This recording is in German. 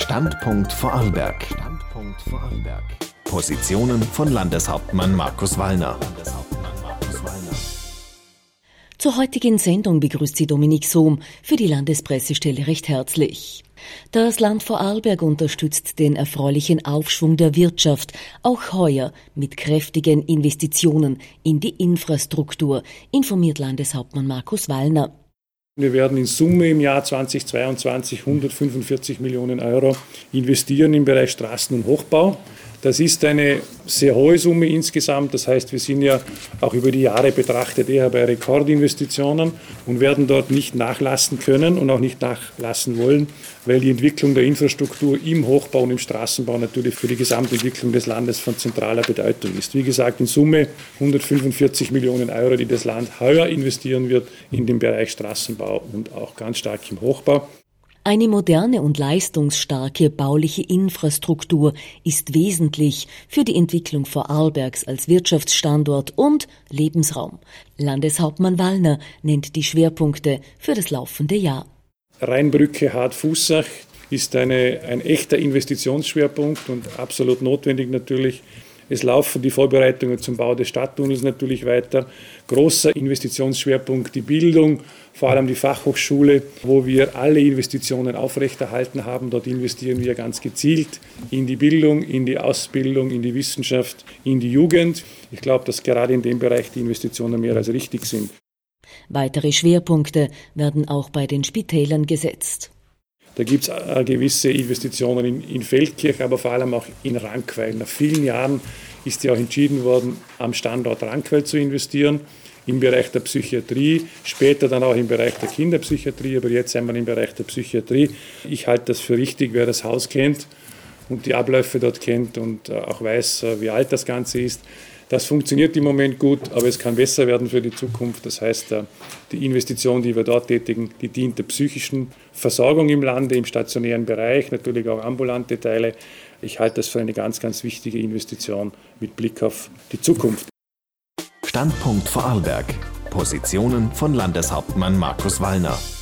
Standpunkt Vorarlberg. Positionen von Landeshauptmann Markus Wallner. Zur heutigen Sendung begrüßt sie Dominik Sohm für die Landespressestelle recht herzlich. Das Land Vorarlberg unterstützt den erfreulichen Aufschwung der Wirtschaft, auch heuer mit kräftigen Investitionen in die Infrastruktur, informiert Landeshauptmann Markus Wallner. Wir werden in Summe im Jahr 2022 145 Millionen Euro investieren im Bereich Straßen- und Hochbau. Das ist eine sehr hohe Summe insgesamt. Das heißt, wir sind ja auch über die Jahre betrachtet eher bei Rekordinvestitionen und werden dort nicht nachlassen können und auch nicht nachlassen wollen, weil die Entwicklung der Infrastruktur im Hochbau und im Straßenbau natürlich für die Gesamtentwicklung des Landes von zentraler Bedeutung ist. Wie gesagt, in Summe 145 Millionen Euro, die das Land heuer investieren wird in den Bereich Straßenbau und auch ganz stark im Hochbau. Eine moderne und leistungsstarke bauliche Infrastruktur ist wesentlich für die Entwicklung Vorarlbergs als Wirtschaftsstandort und Lebensraum. Landeshauptmann Wallner nennt die Schwerpunkte für das laufende Jahr. Rheinbrücke Hart-Fußach ist ein echter Investitionsschwerpunkt und absolut notwendig natürlich. Es laufen die Vorbereitungen zum Bau des Stadttunnels natürlich weiter. Großer Investitionsschwerpunkt die Bildung, vor allem die Fachhochschule, wo wir alle Investitionen aufrechterhalten haben. Dort investieren wir ganz gezielt in die Bildung, in die Ausbildung, in die Wissenschaft, in die Jugend. Ich glaube, dass gerade in dem Bereich die Investitionen mehr als richtig sind. Weitere Schwerpunkte werden auch bei den Spitälern gesetzt. Da gibt es gewisse Investitionen in Feldkirch, aber vor allem auch in Rankweil. Nach vielen Jahren ist ja auch entschieden worden, am Standort Rankweil zu investieren, im Bereich der Psychiatrie, später dann auch im Bereich der Kinderpsychiatrie, aber jetzt sind wir im Bereich der Psychiatrie. Ich halte das für richtig, wer das Haus kennt und die Abläufe dort kennt und auch weiß, wie alt das Ganze ist. Das funktioniert im Moment gut, aber es kann besser werden für die Zukunft. Das heißt, die Investition, die wir dort tätigen, die dient der psychischen Versorgung im Lande, im stationären Bereich, natürlich auch ambulante Teile. Ich halte das für eine ganz, ganz wichtige Investition mit Blick auf die Zukunft. Standpunkt Vorarlberg. Positionen von Landeshauptmann Markus Wallner.